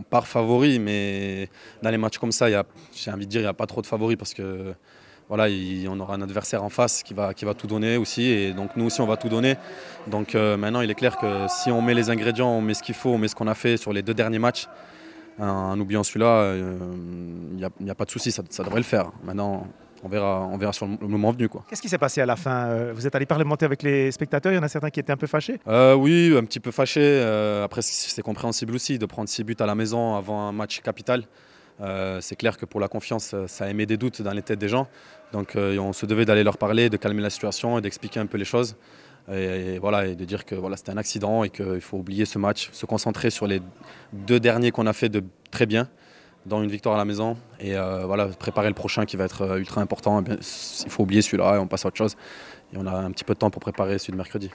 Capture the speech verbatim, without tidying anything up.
part favori, mais dans les matchs comme ça, j'ai envie de dire, il n'y a pas trop de favoris parce que voilà, il, on aura un adversaire en face qui va, qui va tout donner aussi, et donc nous aussi on va tout donner. Donc euh, maintenant il est clair que si on met les ingrédients, on met ce qu'il faut, on met ce qu'on a fait sur les deux derniers matchs, en, en oubliant celui-là, il euh, n'y a, y a pas de souci, ça, ça devrait le faire. Maintenant on verra, on verra sur le moment venu, quoi. Qu'est-ce qui s'est passé à la fin? Vous êtes allé parlementer avec les spectateurs, il y en a certains qui étaient un peu fâchés? euh, Oui, un petit peu fâché. Euh, après c'est compréhensible aussi de prendre six buts à la maison avant un match capital. Euh, c'est clair que pour la confiance, ça a émis des doutes dans les têtes des gens. Donc euh, on se devait d'aller leur parler, de calmer la situation et d'expliquer un peu les choses. Et, et, voilà, et de dire que voilà, c'était un accident et qu'il faut oublier ce match, se concentrer sur les deux derniers qu'on a fait de très bien, dans une victoire à la maison. Et euh, voilà, préparer le prochain qui va être ultra important. Eh bien, il faut oublier celui-là et on passe à autre chose. Et on a un petit peu de temps pour préparer celui de mercredi.